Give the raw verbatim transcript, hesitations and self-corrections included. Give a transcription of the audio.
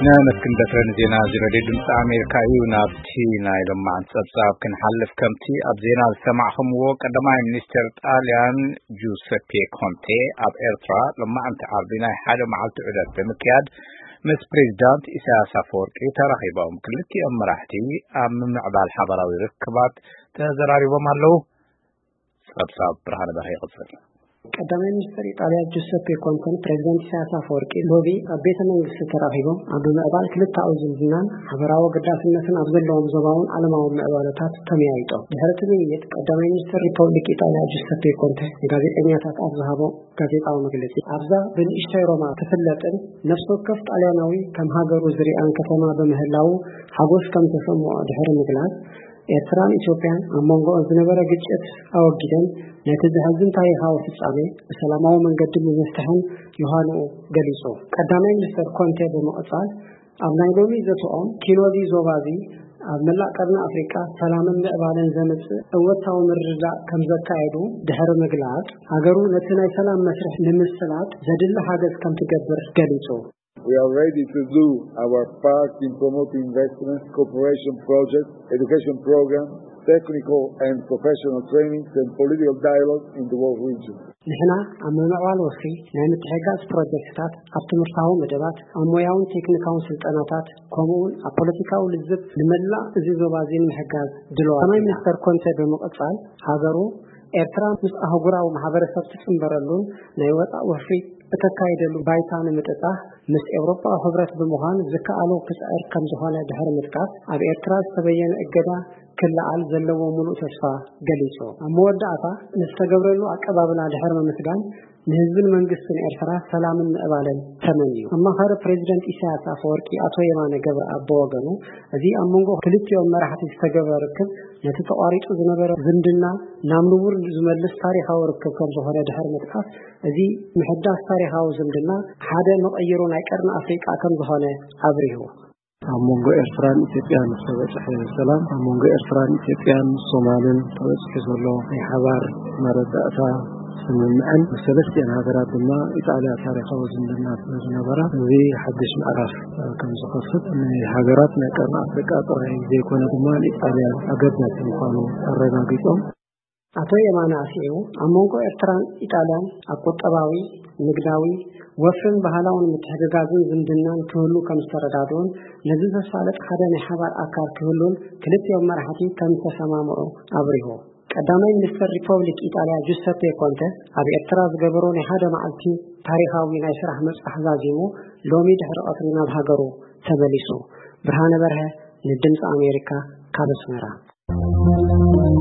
نمسكن دفرن زينا زردي دمس أمريكا يونابتي نايلم عن سبساب كن حلف كمتي أب زينا سمعهم وقدما منستر طاليان جوزيبي كونتي أب إرترا لما أنت عرضنا حاجة معلت عدد بمكياد مس بريزيدانت إساس أفورقي ترحيبهم كلتي أم راحتي أم معبال حضراوي ركبات تهزراري ومالو سبساب برهان برهي قصر قدما منستر إيطاليا جوزيبي كونتي بريزيدانت إساس أفورقي لوبي أبيت منجس ترحيبهم عبد المعبال كلتا أوزن زنان حضراو قداس النسن أبزلهم زباون على ما هم معبالتات تميايتو بهرت نيت قدما منستر ريبوبليك إيطاليا جوزيبي كونتي غازيطنياتات أبزهابو غازيطاو مجلسي أبزا بن إشتاي روما تفلتن نفس وقف طالياناوي كم هاجرو زريان كتما بمهلاو حغوس كم تسمو دحر مجلس ኤርትራን ኢትዮጵያን አሞንጎ ዝነበረ ግጭት አወግደን ለተዘሃዝን ታሪኻዊ ፍጻሜ በሰላማዊ መንገድ መስተሐን ዮሐኑ ገሊጾ ቀዳማይ ሚኒስትር ኮንቴ በመቀጻል አብናይዶሚ ዘቶኦም ኪኖዚ ዞባዚ አብመላ ቀርና አፍሪካ ሰላምን ምዕባለን ዘመጽ እወታው ምርዳ ከምዘካይዱ ድህረ መግላጽ ሀገሩ ለተናይ ሰላም መስርሕ ንምስላት ዘድል ሀገዝ ከም ትገብር ገሊጾ We are ready to do our part in promoting investments, cooperation projects, education programs, technical and professional trainings and political dialogue in the world region. نحنا عم نعمل وصي نحن تحقق بروجكتات أبتمرتاو مدبات أموياون تكنيكاون سلطانات كومون أبوليتيكاو لزب لملا زيزو بازين محقق دلوقتي كمان مستر كونتي بمقصال هاجرو ኤርትራ ምስ አህጉራው ማህበረሰብ ተጽምበረሉን ለይወጣ ወፍሪ ተካይደሉ ባይታን ምጥጣ ምስ ኤውሮፓ ህብረት በመሆን ዝካአሉ ክሳር ከም ዝኾነ ድህረ ምጥቃት ኣብ ኤርትራ ተበየነ እገዳ ክላል ዘለዎ ሙሉ ተስፋ ገሊጾ አመወዳታ ንስተገብረሉ አቀባበላ ድህረ መስጋን ለህዝብን መንግስትን ኤርትራ ሰላምን ምዕባለን ተመንዩ አማኻረ ፕሬዝዳንት ኢሳያስ አፈወርቂ አቶ የማነ ገብረ አቦ ወገኑ እዚ አመንጎ ክልቲዮ መራሕቲ ዝተገበረክብ ነቲ ተቋሪጡ ዝነበረ ዝምድና ናምኑቡር ዝመልስ ታሪኻዊ ርክብ ከም ዝኾነ ድህረ ምጥቃት እዚ ምሕዳስ ታሪኻዊ ዝምድና ሓደ መቀየሩ ናይ ቀርና አፍሪካ ከም ዝኾነ አብሪሁ አሞንጎ ኤርትራን ኢትዮጵያን ተበጽሐ ሰላም አሞንጎ ኤርትራን ኢትዮጵያን ሶማሌን ተበጽሐ ዘሎ ይሓባር መረዳእታ ስምምዕን ሰለስቲያን ሃገራት ድማ ኢጣልያ ታሪኻዊ ዝምድና ዝነበራ እዚ ሓድሽ ምዕራፍ ከም ዝኸፍት ሃገራት ናይ ቀርና አፍሪካ ጥራይ ዘይኮነ ድማ ኢጣልያ አገዳሲ ምዃኑ አረጋጊጦም አቶ የማነ አሲዩ አሞንጎ ኤርትራን ኢጣልያን አቆጠባዊ ንግዳዊ ወፍን ባህላውን ምትሕግጋዝን ዝምድናን ክህሉ ከም ዝተረዳድኡን ነዚ ተሳለጥ ሓደ ናይ ሓባር አካል ክህሉን ክልቲዮ መራሕቲ ከም ተሰማምዑ አብሪሁ ቀዳማይ ሚኒስትር ሪፐብሊክ ኢጣልያ ጁሴፔ ኮንቴ ኣብ ኤርትራ ዝገበሮ ናይ ሓደ መዓልቲ ታሪኻዊ ናይ ስራሕ መጽሓፍ ዛዚሙ ሎሚ ድሕሪ ቀትሪ ናብ ሃገሩ ተመሊሱ ብርሃነ በርሀ ንድምፂ አሜሪካ ካብ አስመራ